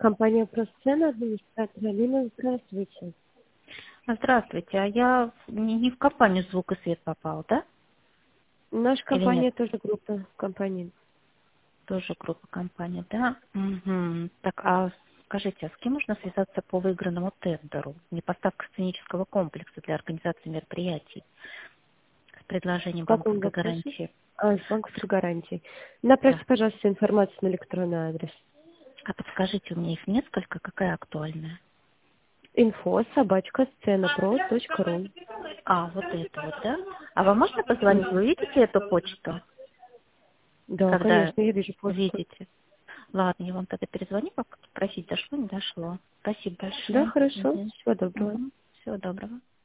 Компания «Просцена», администратор Алина, здравствуйте. Здравствуйте, а я не в компанию «Звук и свет» попал, да? Наша Или нет? компания тоже группа компаний. Тоже группа компаний, да? Угу. Так, а скажите, а с кем можно связаться по выигранному тендеру? Не поставка сценического комплекса для организации мероприятий с предложением В каком банковской вопросе? гарантии. С банковской гарантией. Да. Направьте, пожалуйста, информацию на электронный адрес. А подскажите, у меня их несколько, какая актуальная? info@scenaPro.ru. А, вот это вот, да? А вам можно позвонить? Вы видите эту почту? Да, Когда конечно, я вижу почту. видите? Ладно, я вам тогда перезвоню, пока спросить, дошло, не дошло. Спасибо Да, большое. хорошо. Угу. Всего доброго. Угу. Всего доброго.